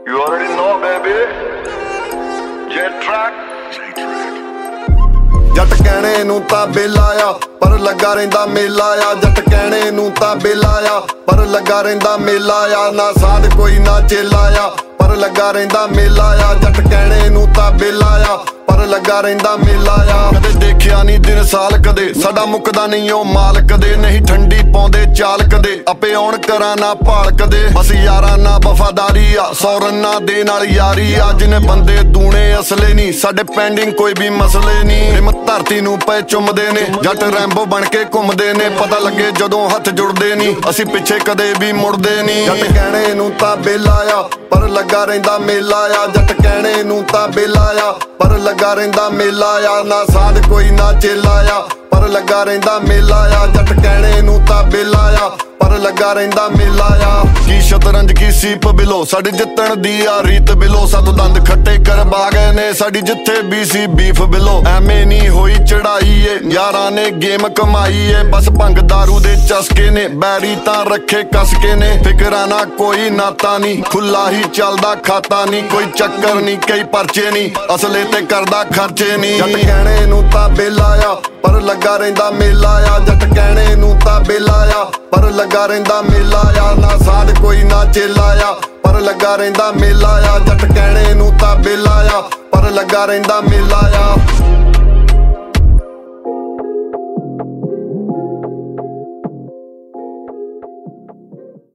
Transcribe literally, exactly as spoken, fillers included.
You already know, baby. J-Track. ਜੱਟ ਕਹਿਣੇ ਨੂੰ ਤਾਂ ਬੇਲਾ ਆ ਪਰ ਲੱਗਾ ਰਹਿੰਦਾ ਮੇਲਾ ਆ। ਜੱਟ ਕਹਿਣੇ ਨੂੰ ਤਾਂ ਬੇਲਾ ਆ ਪਰ ਲੱਗਾ ਰਹਿੰਦਾ ਮੇਲਾ ਆ। ਨਾ ਸਾਧ ਕੋਈ ਨਾ ਚੇਲਾ ਆ ਪਰ ਲੱਗਾ ਰਹਿੰਦਾ ਮੇਲਾ ਆ। ਜੱਟ ਕਹਿਣੇ ਨੂੰ ਤਾਂ ਬੇਲਾ ਆ ਪਰ ਲੱਗਾ ਰਹਿੰਦਾ ਮੇਲਾ ਆ। ਕਦੇ ਦੇਖਿਆ ਨਹੀਂ ਦਿਨ ਸਾਲ ਕਦੇ ਸਾਡਾ ਮੁੱਕਦਾ ਨਹੀਂ ਉਹ ਮਾਲ ਕਦੇ। ਨਹੀਂ ਠੰਡੀ ਪਾਉਂਦੇ ਚਾਲ ਕਦੇ ਆਪੇ ਆਉਣ ਕਰਾਂ ਨਾ ਭਾਲ ਕਦੇ। ਬਸ ਯਾਰਾਂ ਨਾਲ ਵਫਾਦਾਰੀ ਆ ਸੌ ਰੰਨਾਂ ਦੇ ਨਾਲ ਯਾਰੀ ਆ। ਜਿਨੇ ਬੰਦੇ ਦੂਣੇ ਅਸਲੇ ਨਹੀਂ ਸਾਡੇ ਪੈਂਡਿੰਗ ਕੋਈ ਵੀ ਮਸਲੇ ਨਹੀਂ। ਹਿੰਮਤ ਧਰਤੀ ਨੂੰ ਪੈ ਚੁੰਮਦੇ ਨੇ ਜੱਟ ਰੈਂਬੋ ਬਣ ਕੇ ਘੁੰਮਦੇ ਨੇ। ਪਤਾ ਲੱਗੇ ਜਦੋਂ ਹੱਥ ਜੁੜਦੇ ਨਹੀਂ ਅਸੀਂ ਪਿੱਛੇ ਕਦੇ ਵੀ ਮੁੜਦੇ ਨਹੀਂ। ਜੱਟ ਕਹਿਣੇ ਨੂੰ ਤਾਂ ਬੇਲਾ ਆ ਪਰ ਲੱਗਾ ਰਹਿੰਦਾ ਮੇਲਾ ਆ। ਜੱਟ ਕਹਿਣੇ ਨੂੰ ਤਾਂ ਬੇਲਾ ਆ ਪਰ ਲੱਗਾ ਰਹਿੰਦਾ ਮੇਲਾ ਆ। ਨਾ ਸਾਧ ਕੋਈ ਨਾ ਚੇਲਾ ਆ ਪਰ ਲੱਗਾ ਰਹਿੰਦਾ ਮੇਲਾ ਆ। ਜੱਟ ਕਹਿਣੇ ਨੂੰ ਤਾਂ ਬੇਲਾ ਆ ਪਰ ਲੱਗਾ ਰਹਿੰਦਾ ਮੇਲਾ ਆ। ਕੀ ਸ਼ਤਰੰਜ ਕੀ ਸੀਪ ਬਿਲੋ ਸਾਡੀ ਜਿੱਤਣ ਦੀ ਆ ਰੀਤ ਬਿਲੋ। ਸੱਤ ਦੰਦ ਖੱਟੇ ਕਰਵਾ ਗਏ ਨੇ ਸਾਡੀ ਜਿੱਥੇ ਵੀ ਸੀ ਬੀਫ ਬਿਲੋ। ਐਵੇਂ ਨਹੀਂ ਹੋਈ ਚੜਾਈ ਏ ਯਾਰਾਂ ਨੇ ਗੇਮ ਕਮਾਈ ਏ। ਬਸ ਭੰਗ ਦਾਰੂ ਦੇ ਚਸਕੇ ਨੇ ਬੈਰੀ ਤਾਂ ਰੱਖੇ ਕਸ ਕੇ ਨੇ। ਫਿਕਰਾਂ ਨਾ ਕੋਈ ਨਾਤਾ ਨਹੀਂ ਖੁੱਲਾ ਹੀ ਚੱਲਦਾ ਖਾਤਾ ਨਹੀਂ। ਕੋਈ ਚੱਕਰ ਨਹੀਂ ਕਈ ਪਰਚੇ ਨਹੀਂ ਅਸਲੇ ਤੇ ਕਰਦਾ ਖਰਚੇ ਨਹੀਂ। ਜੱਟ ਕਹਿਣੇ ਨੂੰ ਤਾਂ ਬੇਲਾ ਆ ਪਰ ਲੱਗਾ ਰਹਿੰਦਾ ਮੇਲਾ ਆ। ਜੱਟ ਕਹਿਣੇ ਨੂੰ ਤਾਂ ਬੇਲਾ ਆ ਪਰ ਲੱਗਾ ਰਹਿੰਦਾ ਮੇਲਾ ਆ। ਨਾ ਸਾਧ ਕੋਈ ਨਾ ਚੇਲਾ ਆ ਪਰ ਲੱਗਾ ਰਹਿੰਦਾ ਮੇਲਾ ਆ। ਜੱਟ ਕਹਿਣੇ ਨੂੰ ਤਾਂ ਬੇਲਾ ਆ ਪਰ ਲੱਗਾ ਰਹਿੰਦਾ ਮੇਲਾ ਆ।